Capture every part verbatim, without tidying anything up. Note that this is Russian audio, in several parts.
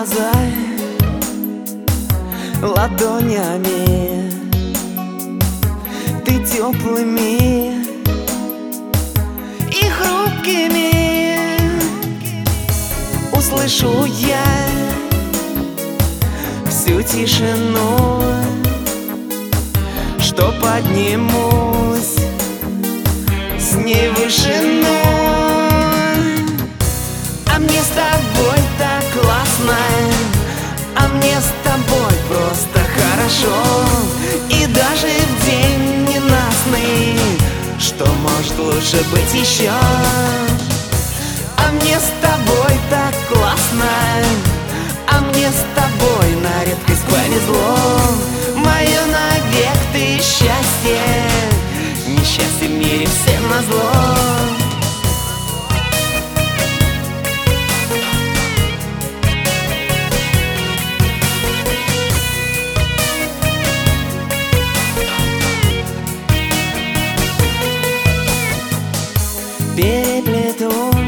глаза ладонями, ты теплыми и хрупкими. Услышу я всю тишину, что поднимусь с ней в вышину. А мне с тобой так классно, а мне с тобой просто хорошо. И даже в день ненастный, что может лучше быть еще? А мне с тобой так классно, а мне с тобой на редкость повезло. Мое навек ты счастье, несчастье в мире всем назло. Переплету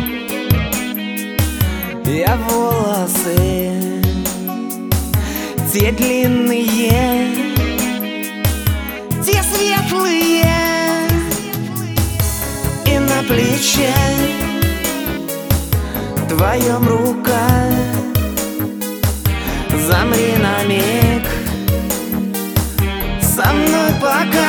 я волосы, те длинные, те светлые, и на плече твоем рука. Замри на миг со мной пока.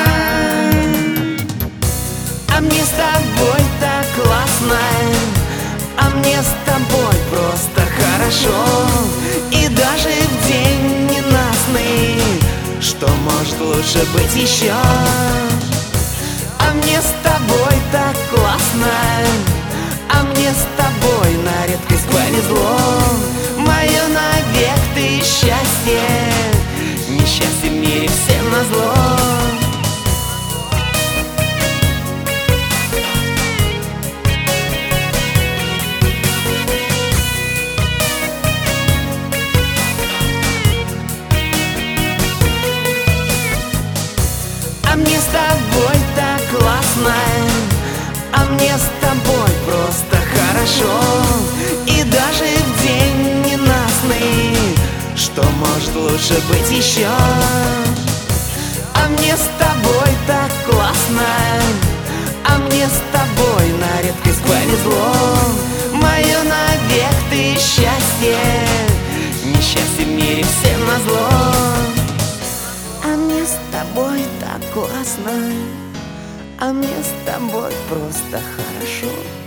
А мне с тобой так классно, а мне с тобой просто хорошо. И даже в день ненастный, что может лучше быть еще? А мне с тобой так классно, а мне с тобой на редкость повезло. Мое навек ты счастье, несчастье в мире всем назло. А мне с тобой так классно, а мне с тобой просто хорошо. И даже в день ненастный, что может лучше быть еще? А мне с тобой так классно, а мне с тобой на редкость повезло. Мое навек ты счастье, несчастье в мире всем назло. А мне с тобой так классно, а мне с тобой просто хорошо.